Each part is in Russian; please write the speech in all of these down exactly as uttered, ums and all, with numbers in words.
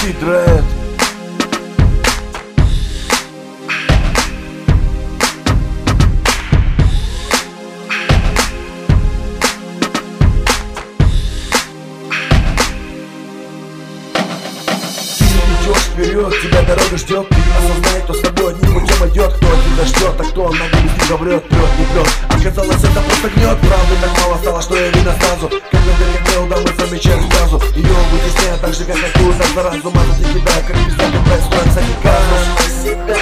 си Dread. Идешь вперед, тебя дорога ждет. Ты осознай, кто с тобой одним путем идет. Кто тебя ждет, а кто на губу врет. Прет, не прет, оказалось, это просто гнет. Правды так мало стало, что я видно сразу. Как на да мы замечаем сразу. Ее вытесняют так же, как какую-то заразу. Мазать не кидая, как пиздец, происходит всякий казус.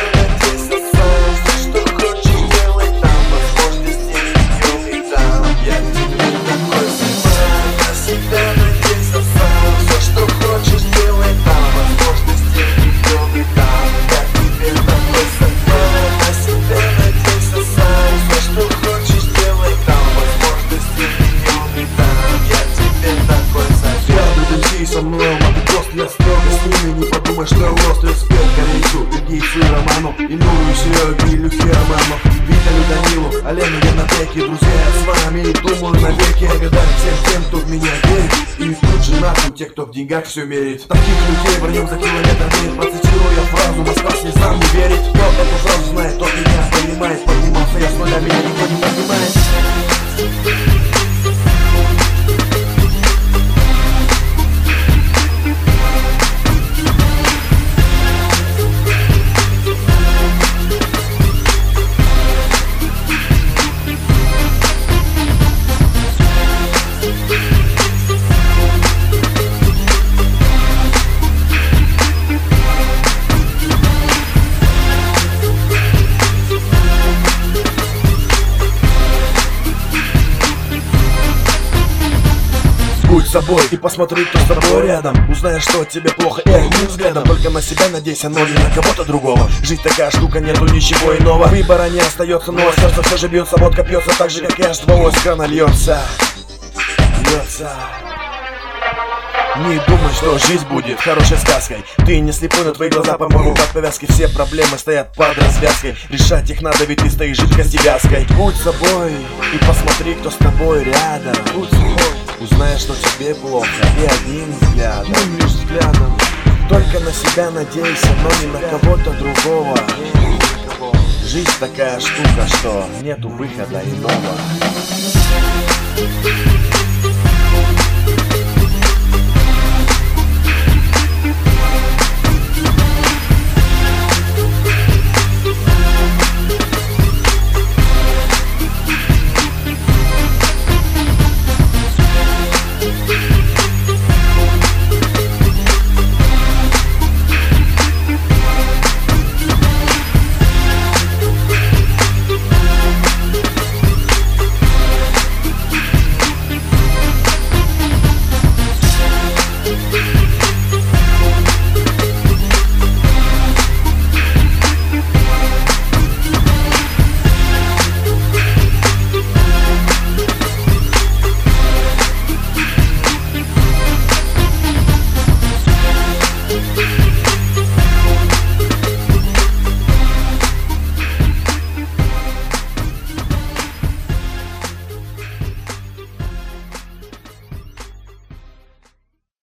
Со мной мотокост, я строго с ними. Не подумай, что я лост, респект корейцу, бельгийцу и Роману, Илюру, Сереге, Илюхе, Роману, Виталю, Данилу, Олену, Геннатеке. Друзья, я с вами и думаю навеки. Благодарен всем тем, кто в меня верит. И тут же нахуй те, кто в деньгах все мерит. Таких людей вернем за километр день. Процитирую я фразу: Москва слезам не верит. Кто эту фразу знает, тот меня понимает. Поднимался я с нуля, меня никто не понимает. Будь собой и посмотри, кто с тобой рядом. Узнаешь, что тебе плохо, и одним взглядом. Только на себя надейся, но не на кого-то другого. Жизнь такая штука, нету ничего иного. Выбора не остается, но сердце все же бьется. Водка пьется так же, как и аж два из крана льется. Льется. Не думай, что жизнь будет хорошей сказкой. Ты не слепой, но твои глаза, по-моему, под повязкой. Все проблемы стоят под развязкой. Решать их надо, ведь ты стоишь жидкости вязкой. Будь собой и посмотри, кто с тобой рядом. Будь собой, узнаешь, что тебе плохо, и одним взглядом, одним лишь взглядом. Только на себя надейся, но не на кого-то другого. Жизнь такая штука, что нету выхода иного.